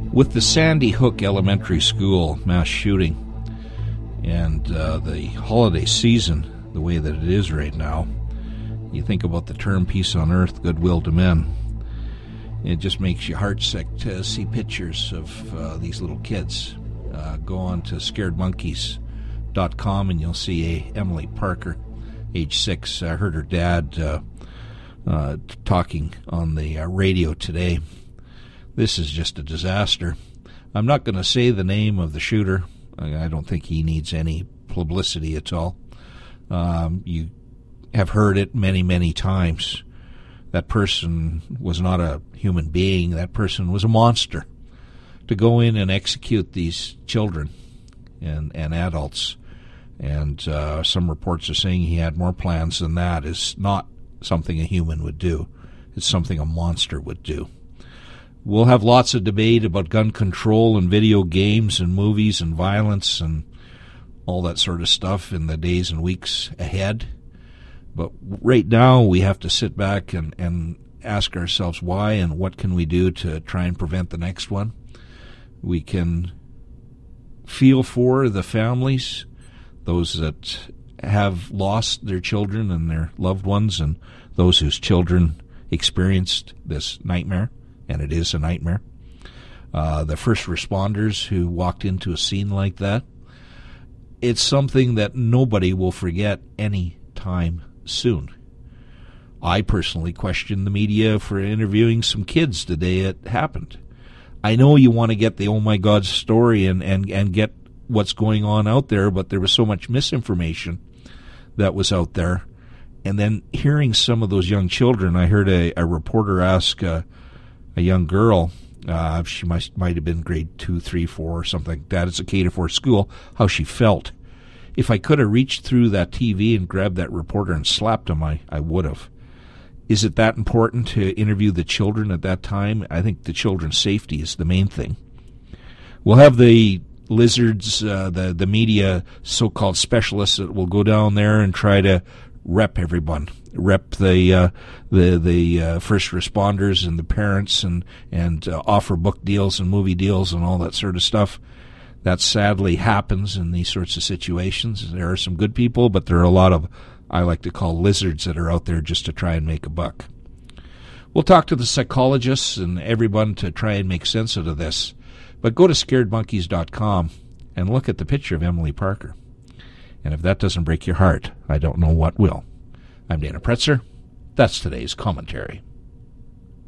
With the Sandy Hook Elementary School mass shooting and the holiday season the way that it is right now, you think about the term peace on earth, goodwill to men. It just makes you heartsick to see pictures of these little kids. Go on to scaredmonkeys.com and you'll see Emily Parker, age 6. I heard her dad talking on the radio today. This is just a disaster. I'm not going to say the name of the shooter. I don't think he needs any publicity at all. You have heard it many, many times. That person was not a human being. That person was a monster. To go in and execute these children and adults, and some reports are saying he had more plans than that, is not something a human would do. It's something a monster would do. We'll have lots of debate about gun control and video games and movies and violence and all that sort of stuff in the days and weeks ahead. But right now we have to sit back and ask ourselves why and what can we do to try and prevent the next one. We can feel for the families, those that have lost their children and their loved ones, and those whose children experienced this nightmare, and it is a nightmare. The first responders who walked into a scene like that. It's something that nobody will forget any time soon. I personally questioned the media for interviewing some kids the day it happened. I know you want to get the oh my God story and get what's going on out there, but there was so much misinformation that was out there. And then hearing some of those young children, I heard a reporter ask a young girl, she might have been grade 2, 3, 4 or something like that. It's a K-4 school, how she felt. If I could have reached through that TV and grabbed that reporter and slapped him, I would have. Is it that important to interview the children at that time? I think the children's safety is the main thing. We'll have the lizards, the media so-called specialists that will go down there and try to rep everyone, rep the first responders and the parents, and offer book deals and movie deals and all that sort of stuff. That sadly happens in these sorts of situations. There are some good people, but there are a lot of, I like to call, lizards that are out there just to try and make a buck. We'll talk to the psychologists and everyone to try and make sense out of this. But go to scaredmonkeys.com and look at the picture of Emily Parker. And if that doesn't break your heart, I don't know what will. I'm Dana Pretzer. That's today's commentary.